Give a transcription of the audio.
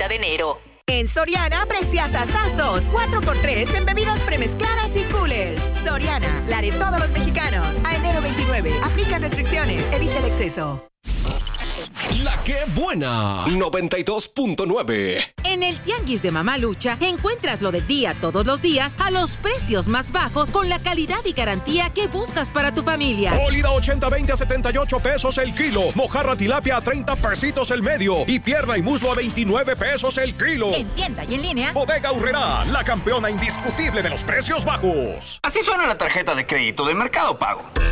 30 de enero. En Soriana, preciasazazos. 4x3 en bebidas premezcladas y coolers. Soriana, la de todos los mexicanos. A enero 29. Aplican restricciones. Evita el exceso. La que buena. 92.9. En el Tianguis de Mamalucha encuentras lo del día todos los días a los precios más bajos con la calidad y garantía que buscas para tu familia. Mólida 80-20 a 78 pesos el kilo. Mojarra tilapia a 30 pesitos el medio. Y pierna y muslo a 29 pesos el kilo. En tienda y en línea. Bodega Aurrerá, la campeona indiscutible de los precios bajos. Así suena la tarjeta de crédito de Mercado Pago.